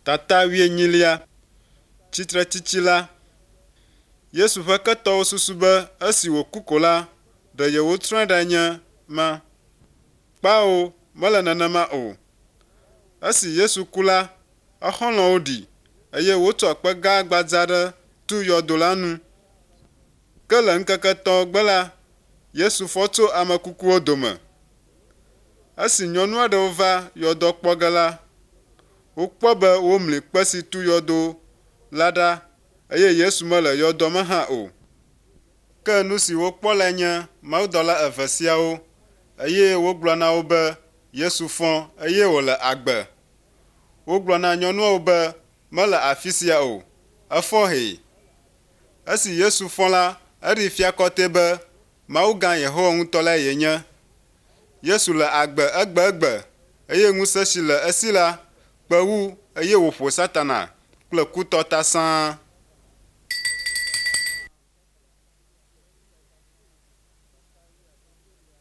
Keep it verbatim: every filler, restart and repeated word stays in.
Tata wienyilia tsitre tsitsi la. Yesu ƒe ketɔwo susu be esi wòku ko la, ɖe yewotrɔe ɖe nye ma. Kpao, mele nenema o. Esi Yesu ku la, exɔlɔ̃wo ɖi, eye wotsɔ kpe gã gbadza ɖe tu yɔdo la nu. Ke le ŋkeke etɔ̃ gbe la, Yesu fɔ tso ame kukuwo dome. Esi nyɔnu aɖewo va yɔdoa kpɔ ge la, wokpɔ be womli kpe si tu yɔdo la ɖa, eye Yesu mele yɔdoa me hã o. Ke nu si wokpɔ le nye mawudɔla eve siawo, eye wogblɔ na wo be Yesu fɔ eye wòle agbe. Wogblɔ na nyɔnuawo be mele afi sia o, efɔ hee. Esi Yesu fɔ la, eɖi fia kɔtɛe be Mawu gã Yehowa ŋutɔ lae yenye. Yesu le agbe egbegbe, eye ŋusẽ si le esi la kpe wu eye wòƒo Satana kple kutɔ ta sãa.